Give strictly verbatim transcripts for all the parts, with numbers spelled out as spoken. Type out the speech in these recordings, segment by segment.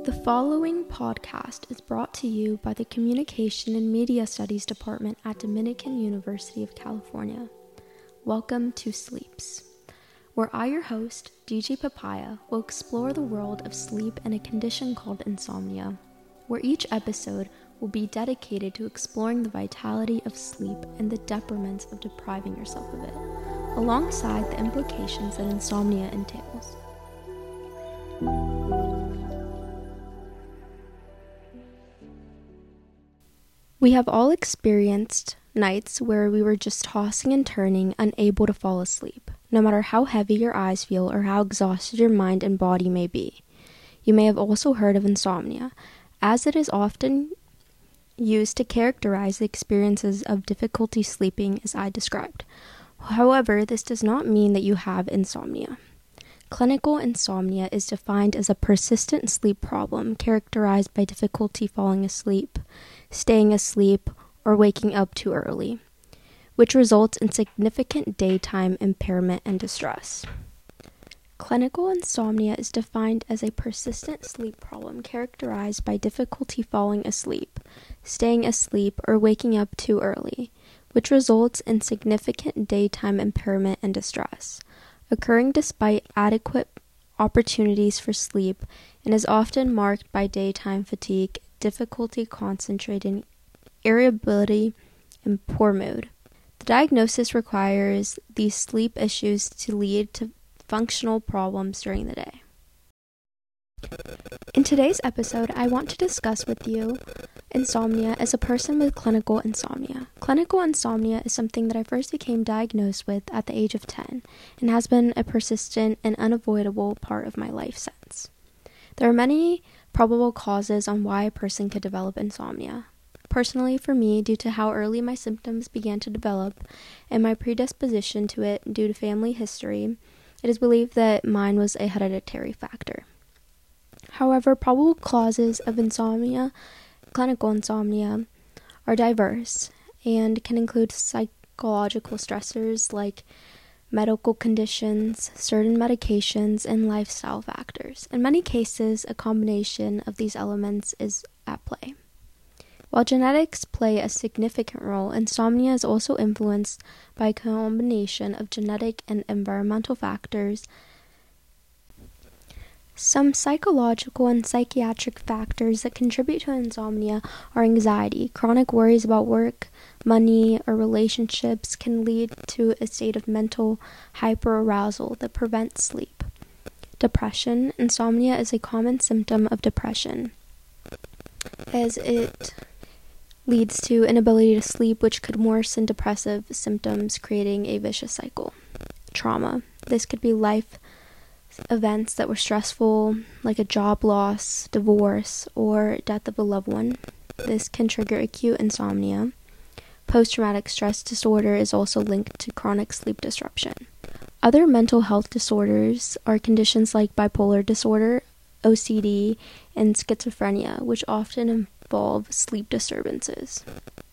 The following podcast is brought to you by the Communication and Media Studies Department at Dominican University of California. Welcome to Sleeps, where I, your host, D J Papaya, will explore the world of sleep and a condition called insomnia, where each episode will be dedicated to exploring the vitality of sleep and the detriments of depriving yourself of it, alongside the implications that insomnia entails. We have all experienced nights where we were just tossing and turning, unable to fall asleep, no matter how heavy your eyes feel or how exhausted your mind and body may be. You may have also heard of insomnia, as it is often used to characterize the experiences of difficulty sleeping as I described. However, this does not mean that you have insomnia. Clinical insomnia is defined as a persistent sleep problem characterized by difficulty falling asleep, staying asleep, or waking up too early, which results in significant daytime impairment and distress. Clinical insomnia is defined as a persistent sleep problem characterized by difficulty falling asleep, staying asleep, or waking up too early, which results in significant daytime impairment and distress, occurring despite adequate opportunities for sleep, and is often marked by daytime fatigue, difficulty concentrating, irritability, and poor mood. The diagnosis requires these sleep issues to lead to functional problems during the day. In today's episode, I want to discuss with you insomnia as a person with clinical insomnia. Clinical insomnia is something that I first became diagnosed with at the age of ten and has been a persistent and unavoidable part of my life since. There are many probable causes on why a person could develop insomnia. Personally, for me, due to how early my symptoms began to develop and my predisposition to it due to family history, it is believed that mine was a hereditary factor. However, probable causes of insomnia, clinical insomnia, are diverse and can include psychological stressors like medical conditions, certain medications, and lifestyle factors. In many cases, a combination of these elements is at play. While genetics play a significant role, insomnia is also influenced by a combination of genetic and environmental factors. Some psychological and psychiatric factors that contribute to insomnia are anxiety. Chronic worries about work, money, or relationships can lead to a state of mental hyperarousal that prevents sleep. Depression. Insomnia is a common symptom of depression, as it leads to inability to sleep, which could worsen depressive symptoms, creating a vicious cycle. Trauma. This could be life events that were stressful, like a job loss, divorce, or death of a loved one. This can trigger acute insomnia. Post-traumatic stress disorder is also linked to chronic sleep disruption. Other mental health disorders are conditions like bipolar disorder, O C D, and schizophrenia, which often involve sleep disturbances.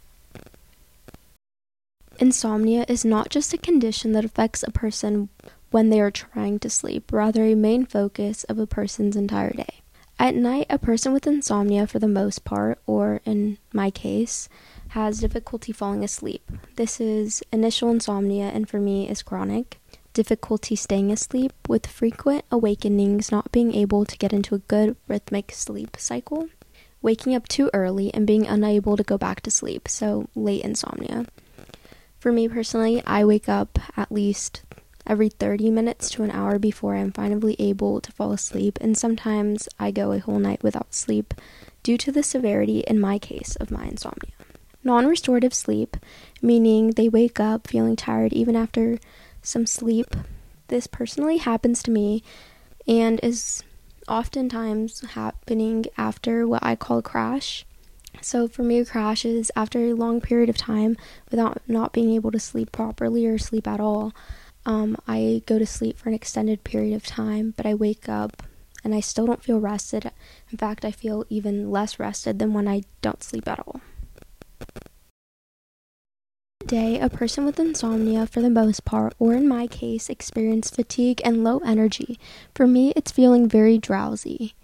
Insomnia is not just a condition that affects a person when they are trying to sleep, rather a main focus of a person's entire day. At night, a person with insomnia, for the most part, or in my case, has difficulty falling asleep. This is initial insomnia, and for me is chronic. Difficulty staying asleep, with frequent awakenings, not being able to get into a good rhythmic sleep cycle. Waking up too early and being unable to go back to sleep, so late insomnia. For me personally, I wake up at least every thirty minutes to an hour before I am finally able to fall asleep, and sometimes I go a whole night without sleep due to the severity, in my case, of my insomnia. Non-restorative sleep, meaning they wake up feeling tired even after some sleep. This personally happens to me and is oftentimes happening after what I call a crash. So for me, a crash is after a long period of time without not being able to sleep properly or sleep at all. Um, I go to sleep for an extended period of time, but I wake up and I still don't feel rested. In fact, I feel even less rested than when I don't sleep at all. Today, a person with insomnia, for the most part, or in my case, experience fatigue and low energy. For me, it's feeling very drowsy.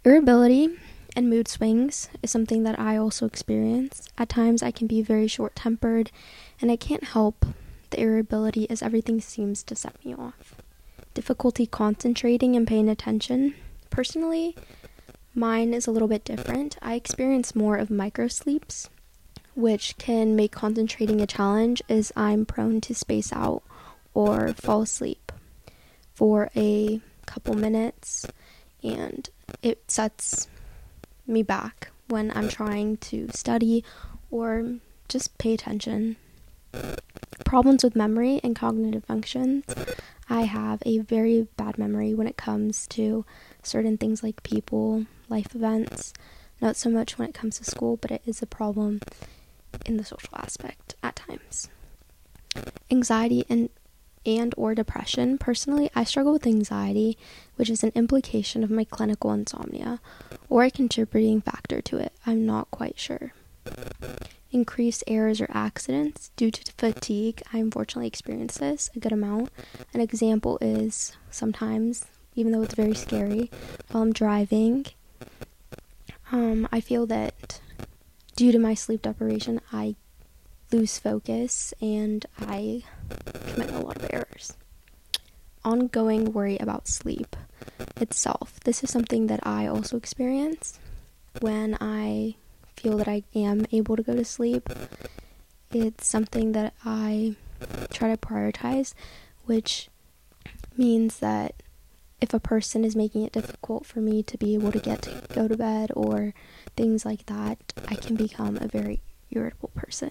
Irritability and mood swings is something that I also experience. At times I can be very short-tempered, and I can't help the irritability as everything seems to set me off. Difficulty concentrating and paying attention. Personally, mine is a little bit different. I experience more of micro sleeps, which can make concentrating a challenge as I'm prone to space out or fall asleep for a couple minutes, and it sets me back when I'm trying to study or just pay attention. Problems with memory and cognitive functions. I have a very bad memory when it comes to certain things like people, life events. Not so much when it comes to school, but it is a problem in the social aspect at times. Anxiety and and or depression. Personally, I struggle with anxiety, which is an implication of my clinical insomnia, or a contributing factor to it. I'm not quite sure. Increased errors or accidents due to fatigue. I unfortunately experience this a good amount. An example is sometimes, even though it's very scary, while I'm driving, um, I feel that due to my sleep deprivation, I lose focus and I commit a lot of errors. Ongoing worry about sleep itself. This is something that I also experience when I feel that I am able to go to sleep. It's something that I try to prioritize, which means that if a person is making it difficult for me to be able to get to go to bed or things like that, I can become a very irritable person.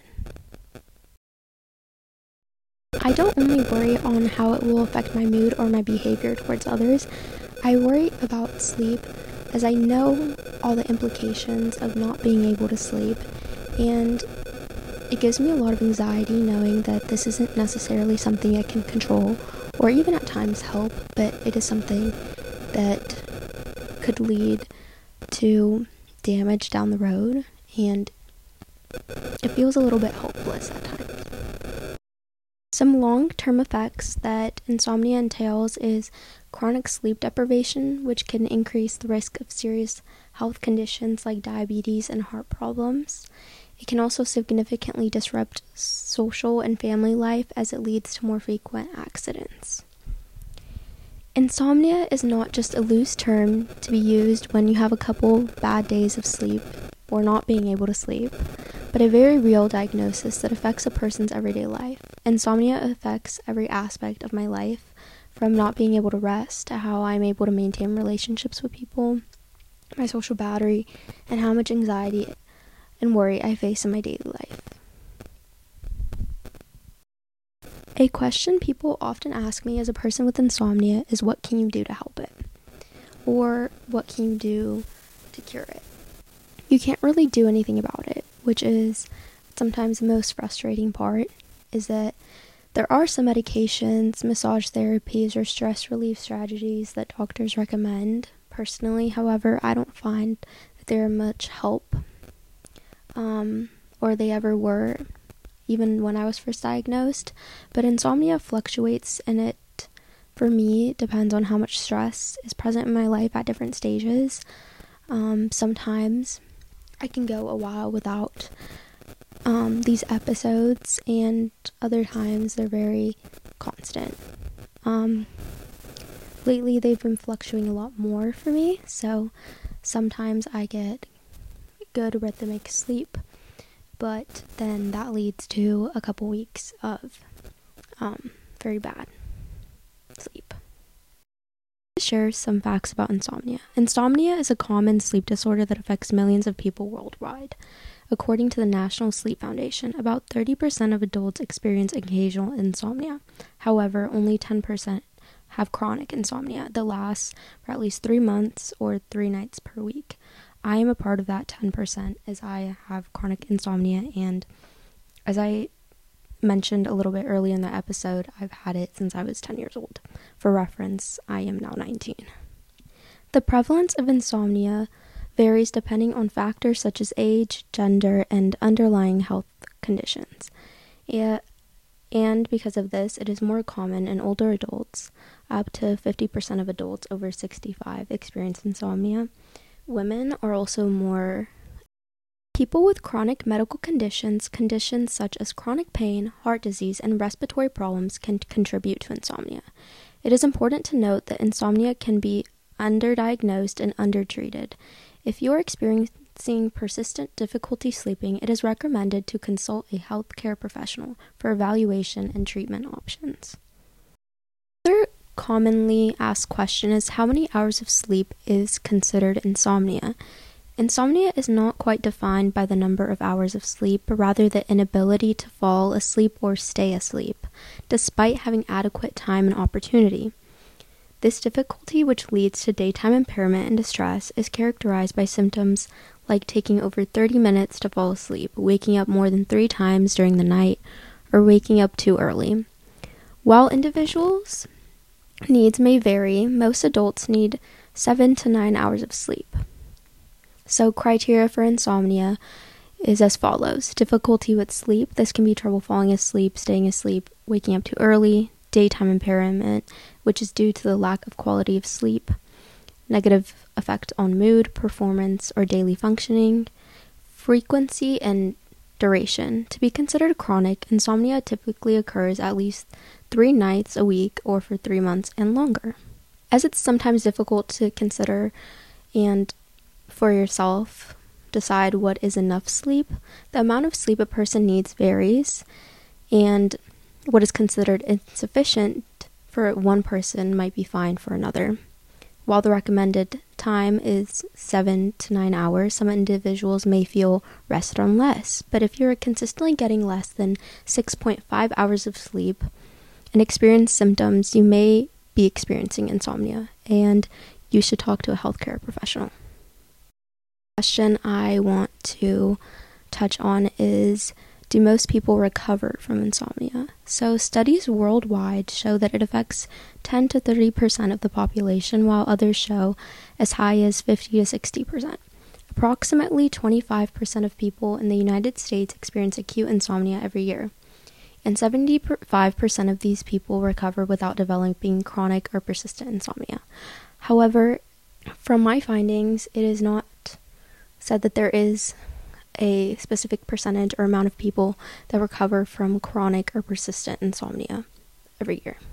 I don't only worry on how it will affect my mood or my behavior towards others. I worry about sleep as I know all the implications of not being able to sleep, and it gives me a lot of anxiety knowing that this isn't necessarily something I can control or even at times help, but it is something that could lead to damage down the road, and it feels a little bit hopeless at times. Some long-term effects that insomnia entails is chronic sleep deprivation, which can increase the risk of serious health conditions like diabetes and heart problems. It can also significantly disrupt social and family life as it leads to more frequent accidents. Insomnia is not just a loose term to be used when you have a couple bad days of sleep or not being able to sleep, but a very real diagnosis that affects a person's everyday life. Insomnia affects every aspect of my life, from not being able to rest to how I'm able to maintain relationships with people, my social battery, and how much anxiety and worry I face in my daily life. A question people often ask me as a person with insomnia is, what can you do to help it? Or what can you do to cure it? You can't really do anything about it, which is sometimes the most frustrating part, is that there are some medications, massage therapies, or stress relief strategies that doctors recommend. Personally, however, I don't find that they're much help, um, or they ever were, even when I was first diagnosed. But insomnia fluctuates, and it, for me, depends on how much stress is present in my life at different stages. Um, sometimes I can go a while without um, these episodes, and other times they're very constant. Um, lately they've been fluctuating a lot more for me, so sometimes I get good rhythmic sleep, but then that leads to a couple weeks of um, very bad sleep. Share some facts about insomnia. Insomnia is a common sleep disorder that affects millions of people worldwide. According to the National Sleep Foundation, about thirty percent of adults experience occasional insomnia. However, only ten percent have chronic insomnia that lasts for at least three months or three nights per week. I am a part of that ten percent as I have chronic insomnia, and as I mentioned a little bit earlier in the episode, I've had it since I was ten years old. For reference, I am now nineteen. The prevalence of insomnia varies depending on factors such as age, gender, and underlying health conditions. And because of this, it is more common in older adults. Up to fifty percent of adults over sixty-five experience insomnia, women are also more. People with chronic medical conditions, conditions such as chronic pain, heart disease, and respiratory problems can contribute to insomnia. It is important to note that insomnia can be underdiagnosed and undertreated. If you are experiencing persistent difficulty sleeping, it is recommended to consult a healthcare professional for evaluation and treatment options. Another commonly asked question is how many hours of sleep is considered insomnia? Insomnia is not quite defined by the number of hours of sleep, but rather the inability to fall asleep or stay asleep, despite having adequate time and opportunity. This difficulty, which leads to daytime impairment and distress, is characterized by symptoms like taking over thirty minutes to fall asleep, waking up more than three times during the night, or waking up too early. While individuals' needs may vary, most adults need seven to nine hours of sleep. So criteria for insomnia is as follows. Difficulty with sleep. This can be trouble falling asleep, staying asleep, waking up too early, daytime impairment, which is due to the lack of quality of sleep, negative effect on mood, performance, or daily functioning, frequency and duration. To be considered chronic, insomnia typically occurs at least three nights a week or for three months and longer. As it's sometimes difficult to consider and for yourself decide what is enough sleep, the amount of sleep a person needs varies, and what is considered insufficient for one person might be fine for another. While the recommended time is seven to nine hours, some individuals may feel rested on less, but if you're consistently getting less than six point five hours of sleep and experience symptoms, you may be experiencing insomnia, and you should talk to a healthcare professional. Question I want to touch on is, do most people recover from insomnia? So studies worldwide show that it affects ten to thirty percent of the population, while others show as high as fifty to sixty percent. Approximately twenty-five percent of people in the United States experience acute insomnia every year, and seventy-five percent of these people recover without developing chronic or persistent insomnia. However, from my findings, it is not said that there is a specific percentage or amount of people that recover from chronic or persistent insomnia every year.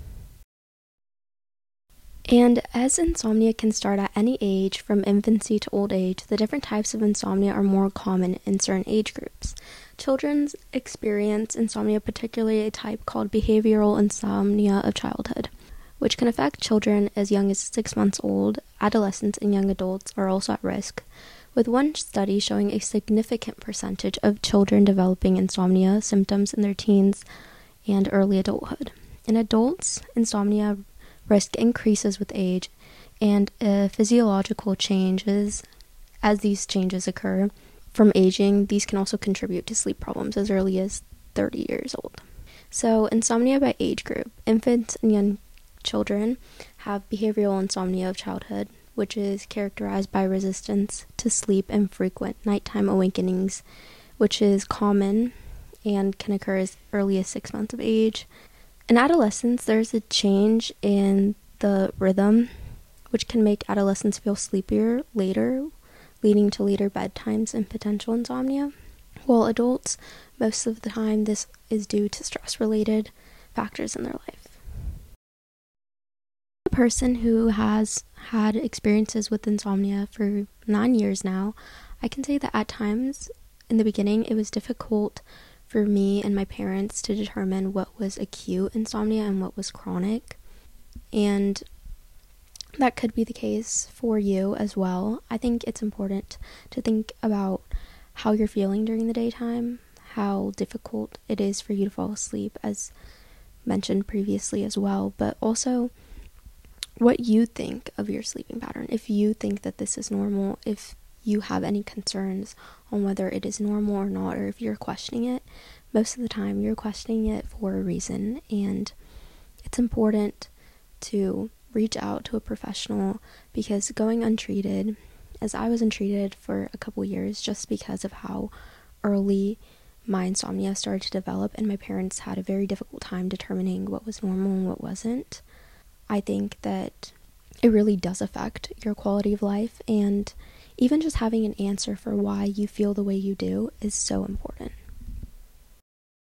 And as insomnia can start at any age, from infancy to old age, the different types of insomnia are more common in certain age groups. Children experience insomnia, particularly a type called behavioral insomnia of childhood, which can affect children as young as six months old. Adolescents and young adults are also at risk, with one study showing a significant percentage of children developing insomnia symptoms in their teens and early adulthood. In adults, insomnia risk increases with age, and uh, physiological changes as these changes occur from aging. These can also contribute to sleep problems as early as thirty years old. So, insomnia by age group. Infants and young children have behavioral insomnia of childhood, which is characterized by resistance to sleep and frequent nighttime awakenings, which is common and can occur as early as six months of age. In adolescence, there's a change in the rhythm, which can make adolescents feel sleepier later, leading to later bedtimes and potential insomnia. While adults, most of the time, this is due to stress-related factors in their life. A person who has had experiences with insomnia for nine years now, I can say that at times in the beginning it was difficult for me and my parents to determine what was acute insomnia and what was chronic, and that could be the case for you as well. I think it's important to think about how you're feeling during the daytime, how difficult it is for you to fall asleep, as mentioned previously as well, but also what you think of your sleeping pattern. If you think that this is normal, if you have any concerns on whether it is normal or not, or if you're questioning it, most of the time you're questioning it for a reason, and it's important to reach out to a professional, because going untreated, as I was untreated for a couple years just because of how early my insomnia started to develop, and my parents had a very difficult time determining what was normal and what wasn't. I think that it really does affect your quality of life, and Even just having an answer for why you feel the way you do is so important.